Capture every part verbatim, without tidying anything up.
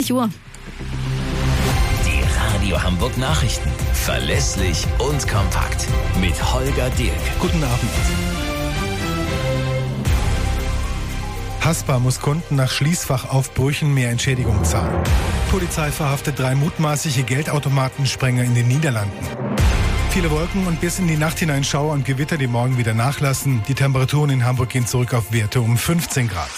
zwanzig Uhr. Die Radio Hamburg Nachrichten. Verlässlich und kompakt. Mit Holger Dirk. Guten Abend. Haspa muss Kunden nach Schließfachaufbrüchen mehr Entschädigung zahlen. Polizei verhaftet drei mutmaßliche Geldautomatensprenger in den Niederlanden. Viele Wolken und bis in die Nacht hinein Schauer und Gewitter, die morgen wieder nachlassen. Die Temperaturen in Hamburg gehen zurück auf Werte um fünfzehn Grad.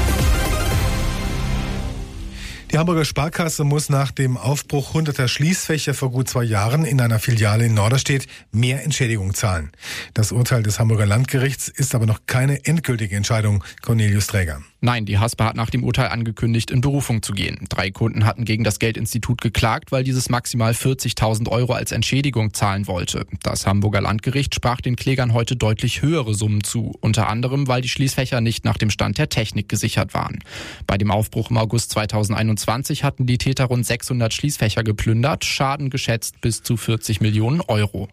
Die Hamburger Sparkasse muss nach dem Aufbruch hunderter Schließfächer vor gut zwei Jahren in einer Filiale in Norderstedt mehr Entschädigung zahlen. Das Urteil des Hamburger Landgerichts ist aber noch keine endgültige Entscheidung. Cornelius Träger. Nein, die Haspa hat nach dem Urteil angekündigt, in Berufung zu gehen. Drei Kunden hatten gegen das Geldinstitut geklagt, weil dieses maximal vierzigtausend Euro als Entschädigung zahlen wollte. Das Hamburger Landgericht sprach den Klägern heute deutlich höhere Summen zu. Unter anderem, weil die Schließfächer nicht nach dem Stand der Technik gesichert waren. Bei dem Aufbruch im August zweitausendeinundzwanzig hatten die Täter rund sechshundert Schließfächer geplündert, Schaden geschätzt bis zu vierzig Millionen Euro.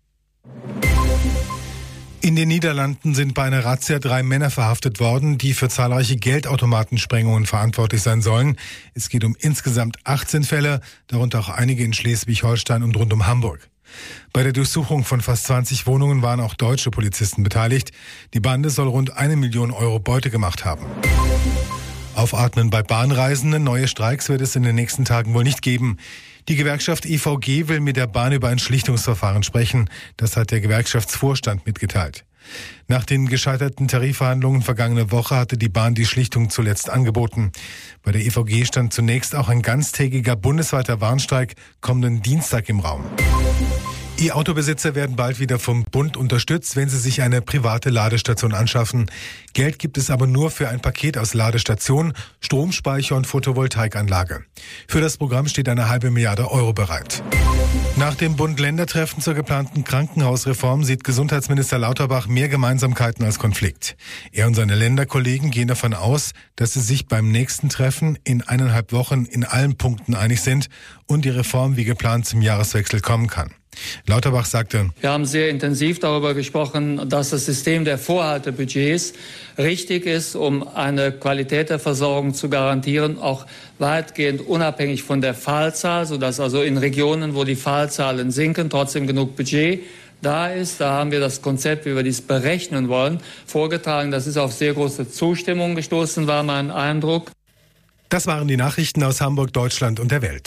In den Niederlanden sind bei einer Razzia drei Männer verhaftet worden, die für zahlreiche Geldautomatensprengungen verantwortlich sein sollen. Es geht um insgesamt achtzehn Fälle, darunter auch einige in Schleswig-Holstein und rund um Hamburg. Bei der Durchsuchung von fast zwanzig Wohnungen waren auch deutsche Polizisten beteiligt. Die Bande soll rund eine Million Euro Beute gemacht haben. Aufatmen bei Bahnreisenden. Neue Streiks wird es in den nächsten Tagen wohl nicht geben. Die Gewerkschaft E V G will mit der Bahn über ein Schlichtungsverfahren sprechen. Das hat der Gewerkschaftsvorstand mitgeteilt. Nach den gescheiterten Tarifverhandlungen vergangene Woche hatte die Bahn die Schlichtung zuletzt angeboten. Bei der E V G stand zunächst auch ein ganztägiger bundesweiter Warnstreik kommenden Dienstag im Raum. E-Autobesitzer werden bald wieder vom Bund unterstützt, wenn sie sich eine private Ladestation anschaffen. Geld gibt es aber nur für ein Paket aus Ladestation, Stromspeicher und Photovoltaikanlage. Für das Programm steht eine halbe Milliarde Euro bereit. Nach dem Bund-Länder-Treffen zur geplanten Krankenhausreform sieht Gesundheitsminister Lauterbach mehr Gemeinsamkeiten als Konflikt. Er und seine Länderkollegen gehen davon aus, dass sie sich beim nächsten Treffen in eineinhalb Wochen in allen Punkten einig sind und die Reform wie geplant zum Jahreswechsel kommen kann. Lauterbach sagte: Wir haben sehr intensiv darüber gesprochen, dass das System der Vorhaltebudgets richtig ist, um eine Qualität der Versorgung zu garantieren, auch weitgehend unabhängig von der Fallzahl, sodass also in Regionen, wo die Fallzahlen sinken, trotzdem genug Budget da ist. Da haben wir das Konzept, wie wir dies berechnen wollen, vorgetragen. Das ist auf sehr große Zustimmung gestoßen, war mein Eindruck. Das waren die Nachrichten aus Hamburg, Deutschland und der Welt.